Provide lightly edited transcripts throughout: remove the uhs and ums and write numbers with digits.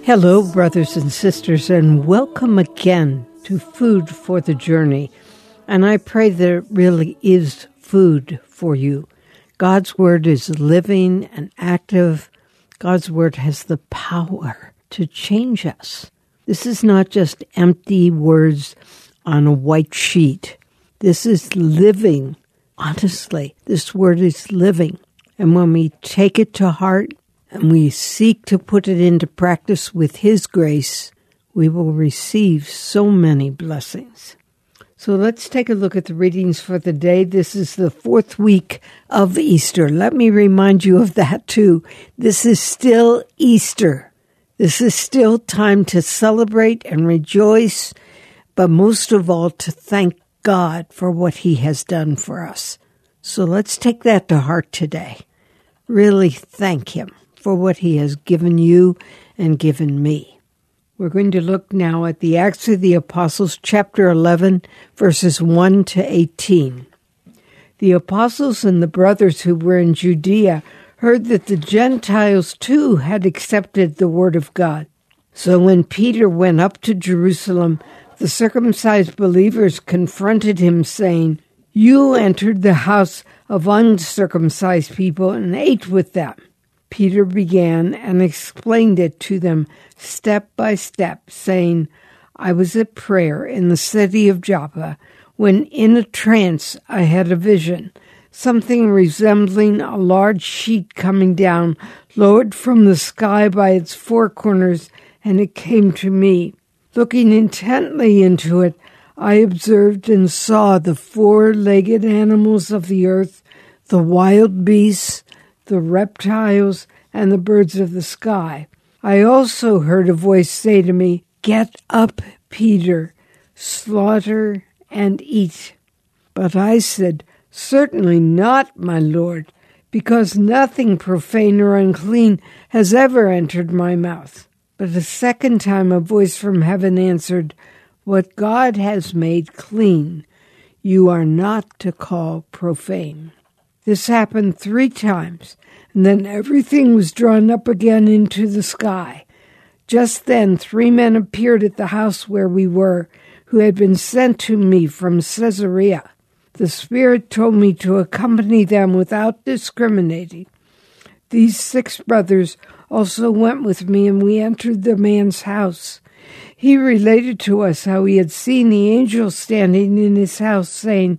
Hello, brothers and sisters, and welcome again to Food for the Journey. And I pray that it really is food for you. God's Word is living and active. God's Word has the power to change us. This is not just empty words on a white sheet. This is living. Honestly, this Word is living. And when we take it to heart and we seek to put it into practice with His grace, we will receive so many blessings. So let's take a look at the readings for the day. This is the fourth week of Easter. Let me remind you of that too. This is still Easter. This is still time to celebrate and rejoice, but most of all to thank God for what He has done for us. So let's take that to heart today. Really thank Him for what He has given you and given me. We're going to look now at the Acts of the Apostles, chapter 11, verses 1 to 18. The apostles and the brothers who were in Judea heard that the Gentiles too had accepted the word of God. So when Peter went up to Jerusalem, the circumcised believers confronted him, saying, "You entered the house of uncircumcised people and ate with them." Peter began and explained it to them step by step, saying, "I was at prayer in the city of Joppa when in a trance I had a vision, something resembling a large sheet coming down, lowered from the sky by its four corners, and it came to me. Looking intently into it, I observed and saw the four-legged animals of the earth, the wild beasts, the reptiles, and the birds of the sky. I also heard a voice say to me, 'Get up, Peter, slaughter and eat.' But I said, 'Certainly not, my Lord, because nothing profane or unclean has ever entered my mouth.' But a second time a voice from heaven answered, 'What God has made clean, you are not to call profane.' This happened 3 times, and then everything was drawn up again into the sky. Just then 3 men appeared at the house where we were, who had been sent to me from Caesarea. The Spirit told me to accompany them without discriminating. These 6 brothers also went with me, and we entered the man's house. He related to us how he had seen the angel standing in his house, saying,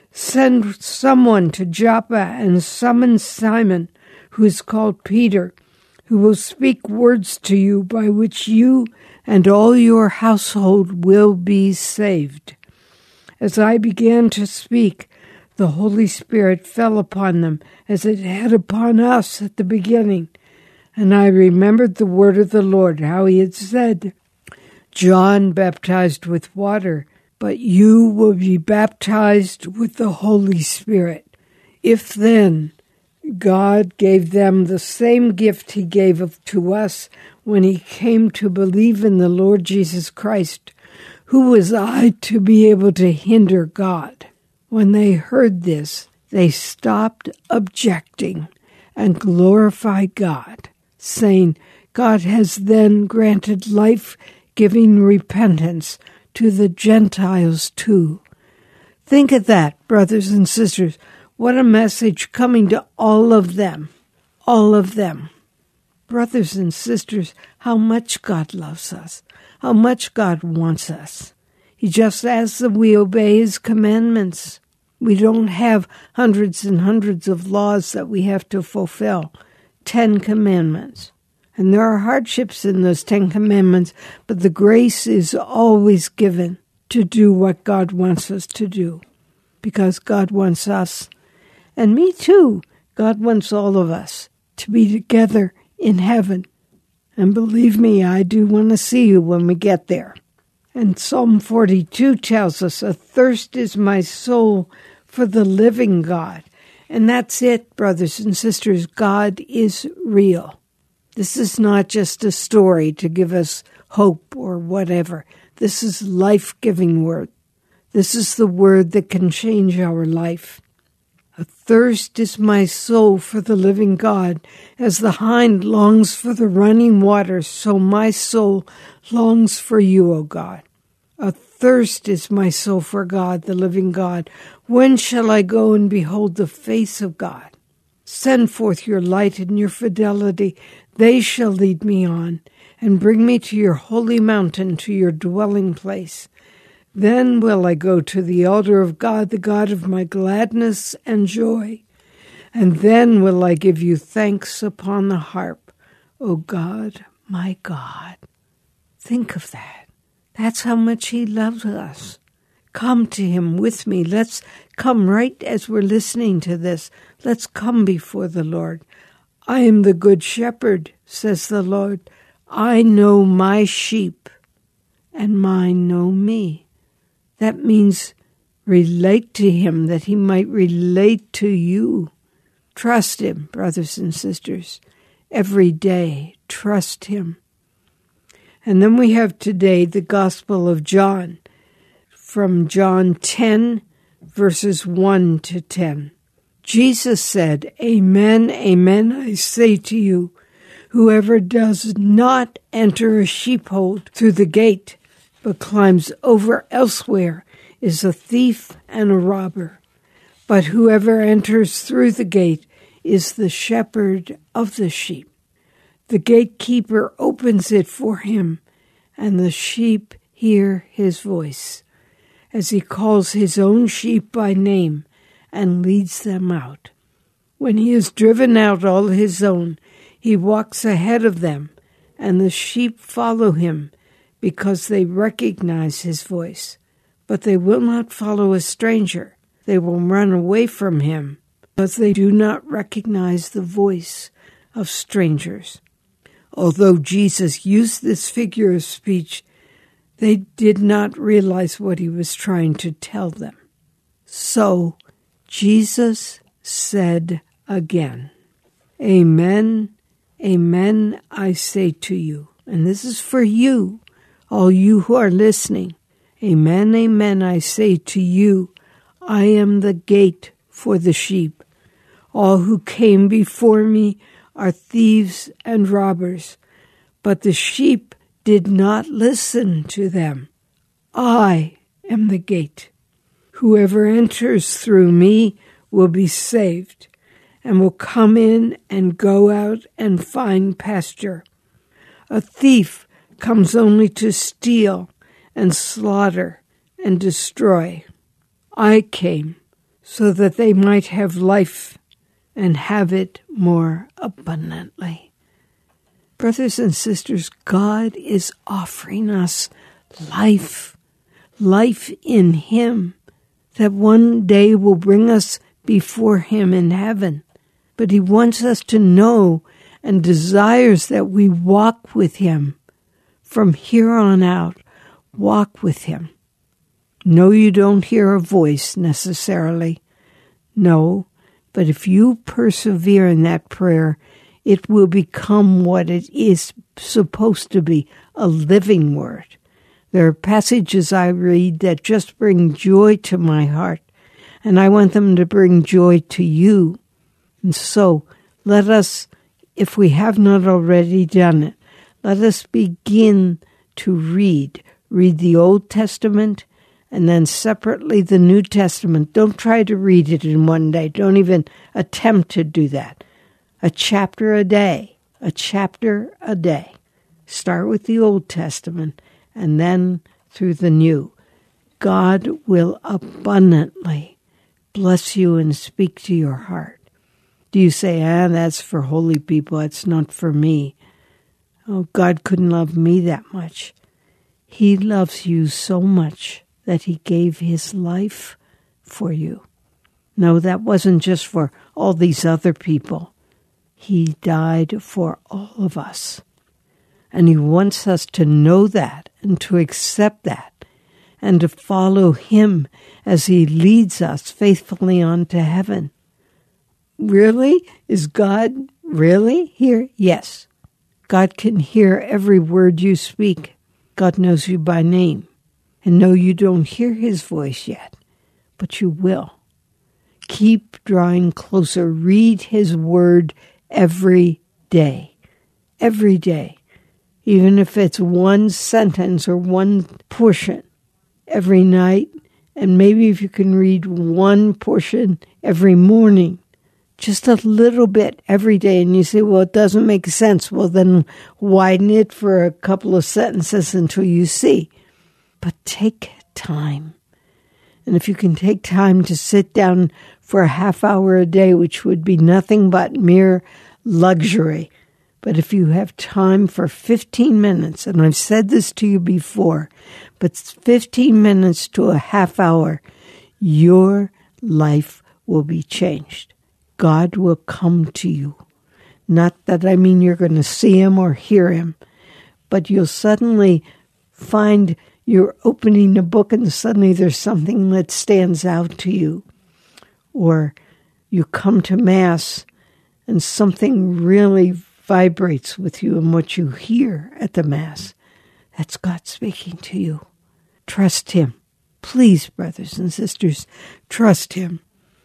'Send someone to Joppa and summon Simon, who is called Peter, who will speak words to you by which you and all your household will be saved.' As I began to speak, the Holy Spirit fell upon them as it had upon us at the beginning. And I remembered the word of the Lord, how He had said, 'John baptized with water, but you will be baptized with the Holy Spirit.' If then God gave them the same gift He gave to us when He came to believe in the Lord Jesus Christ, who was I to be able to hinder God?" When they heard this, they stopped objecting and glorified God, saying, "God has then granted life-giving repentance to the Gentiles too." Think of that, brothers and sisters. What a message coming to all of them. All of them. Brothers and sisters, how much God loves us. How much God wants us. He just asks that we obey His commandments. We don't have hundreds and hundreds of laws that we have to fulfill. 10 commandments. And there are hardships in those 10 commandments, but the grace is always given to do what God wants us to do. Because God wants us, and me too, God wants all of us to be together in heaven. And believe me, I do want to see you when we get there. And Psalm 42 tells us, "Athirst is my soul for the living God." And that's it, brothers and sisters. God is real. This is not just a story to give us hope or whatever. This is life-giving word. This is the word that can change our life. Athirst is my soul for the living God. As the hind longs for the running water, so my soul longs for you, O God. Athirst is my soul for God, the living God. When shall I go and behold the face of God? Send forth your light and your fidelity. They shall lead me on and bring me to your holy mountain, to your dwelling place. Then will I go to the altar of God, the God of my gladness and joy. And then will I give you thanks upon the harp, O God, my God. Think of that. That's how much he loves us. Come to him with me. Let's come right as we're listening to this. Let's come before the Lord. I am the good shepherd, says the Lord. I know my sheep, and mine know me. That means relate to him, that he might relate to you. Trust him, brothers and sisters. Every day, trust him. And then we have today the Gospel of John, from John 10, verses 1 to 10. Jesus said, Amen, amen, I say to you, whoever does not enter a sheepfold through the gate, but climbs over elsewhere, is a thief and a robber. But whoever enters through the gate is the shepherd of the sheep. The gatekeeper opens it for him, and the sheep hear his voice, as he calls his own sheep by name and leads them out. When he has driven out all his own, he walks ahead of them, and the sheep follow him, because they recognize his voice. But they will not follow a stranger. They will run away from him, because they do not recognize the voice of strangers. Although Jesus used this figure of speech, they did not realize what he was trying to tell them. So Jesus said again, Amen, amen, I say to you. And this is for you, all you who are listening. Amen, amen, I say to you, I am the gate for the sheep. All who came before me are thieves and robbers, but the sheep did not listen to them. I am the gate. Whoever enters through me will be saved, and will come in and go out and find pasture. A thief comes only to steal and slaughter and destroy. I came so that they might have life and have it more abundantly. Brothers and sisters, God is offering us life in him, that one day will bring us before him in heaven. But he wants us to know and desires that we walk with him. From here on out, walk with him. No, you don't hear a voice necessarily. No, but if you persevere in that prayer, it will become what it is supposed to be, a living word. There are passages I read that just bring joy to my heart, and I want them to bring joy to you. And so let us, if we have not already done it, let us begin to read the Old Testament and then separately the New Testament. Don't try to read it in one day. Don't even attempt to do that. A chapter a day. Start with the Old Testament and then through the New. God will abundantly bless you and speak to your heart. Do you say, that's for holy people, it's not for me? Oh, God couldn't love me that much. He loves you so much that he gave his life for you. No, that wasn't just for all these other people. He died for all of us. And he wants us to know that and to accept that and to follow him as he leads us faithfully on to heaven. Really? Is God really here? Yes. God can hear every word you speak. God knows you by name. And no, you don't hear his voice yet, but you will. keep drawing closer. Read his word every day. Every day. Even if it's one sentence or one portion every night. And maybe if you can read one portion every morning, just a little bit every day. And you say, well, it doesn't make sense. Well, then widen it for a couple of sentences until you see. But take time. And if you can take time to sit down for a half hour a day, which would be nothing but mere luxury. But if you have time for 15 minutes, and I've said this to you before, but 15 minutes to a half hour, your life will be changed. God will come to you. Not that I mean you're going to see him or hear him, but you'll suddenly find you're opening a book and suddenly there's something that stands out to you. Or you come to Mass and something really vibrates with you in what you hear at the Mass. That's God speaking to you. Trust him. Please, brothers and sisters, trust him.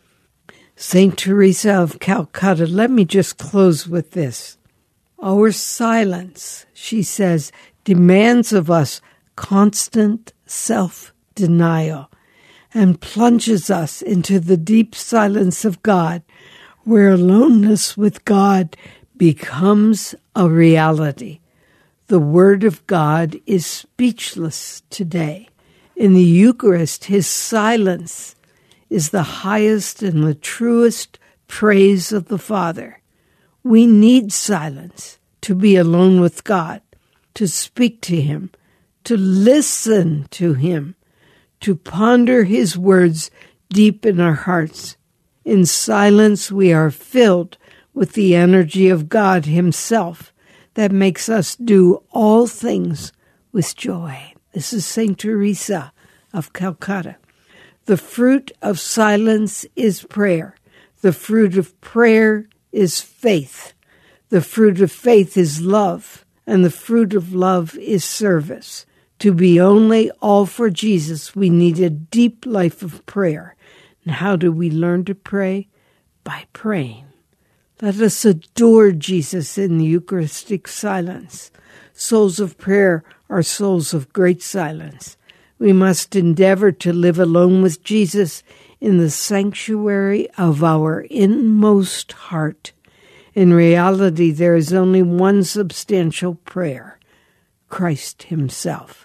St. Teresa of Calcutta, let me just close with this. Our silence, she says, demands of us constant self-denial and plunges us into the deep silence of God, where aloneness with God becomes a reality. The Word of God is speechless today. In the Eucharist, his silence is the highest and the truest praise of the Father. We need silence to be alone with God, to speak to him, to listen to him, to ponder his words deep in our hearts. In silence, we are filled with the energy of God himself that makes us do all things with joy. This is St. Teresa of Calcutta. The fruit of silence is prayer. The fruit of prayer is faith. The fruit of faith is love. And the fruit of love is service. To be only all for Jesus, we need a deep life of prayer. And how do we learn to pray? By praying. Let us adore Jesus in the Eucharistic silence. Souls of prayer are souls of great silence. We must endeavor to live alone with Jesus in the sanctuary of our inmost heart. In reality, there is only one substantial prayer, Christ himself.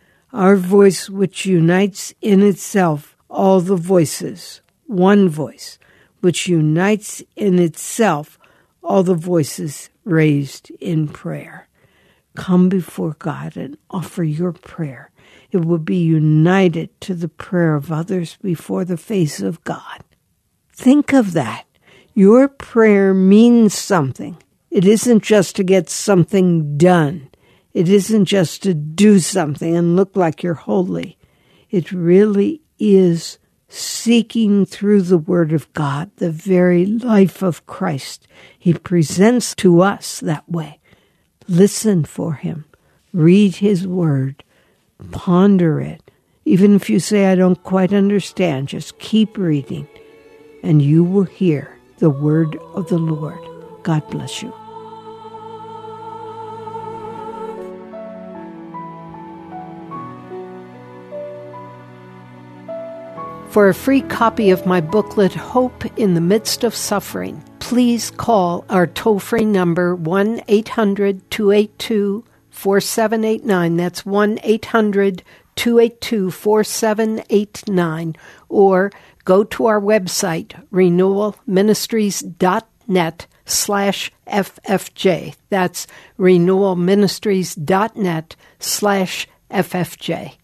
Our voice which unites in itself all the voices, one voice, which unites in itself all the voices raised in prayer. Come before God and offer your prayer. It will be united to the prayer of others before the face of God. Think of that. Your prayer means something. It isn't just to get something done. It isn't just to do something and look like you're holy. It really is seeking through the Word of God the very life of Christ. He presents to us that way. Listen for him. Read his Word. Ponder it. Even if you say, I don't quite understand, just keep reading, and you will hear the word of the Lord. God bless you. For a free copy of my booklet, Hope in the Midst of Suffering, please call our toll-free number 1-800-282-4789. That's 1-800-282-4789. Or go to our website, renewalministries.net/FFJ. That's renewalministries.net/FFJ.